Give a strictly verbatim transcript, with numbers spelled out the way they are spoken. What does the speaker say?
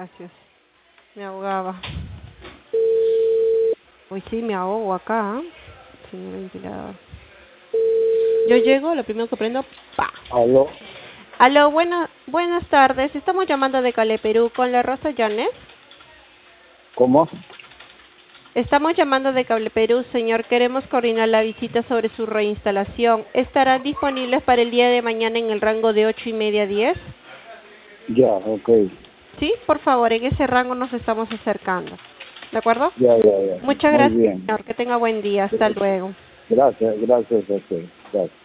Gracias. Me ahogaba. Hoy sí me ahogo acá, ¿eh? Sin el ventilador. Yo llego, lo primero que prendo, ¡pa! ¿Aló? Aló, buena, buenas tardes. Estamos llamando de Cale, Perú, con la Rosa Llanes. ¿Cómo? Estamos llamando de Cable Perú, señor. Queremos coordinar la visita sobre su reinstalación. ¿Estarán disponibles para el día de mañana en el rango de ocho y media a diez? Ya, ok. Sí, por favor, en ese rango nos estamos acercando. ¿De acuerdo? Ya, ya, ya. Muchas Muy gracias, bien. señor. Que tenga buen día. Hasta luego. Gracias, gracias a usted. Gracias.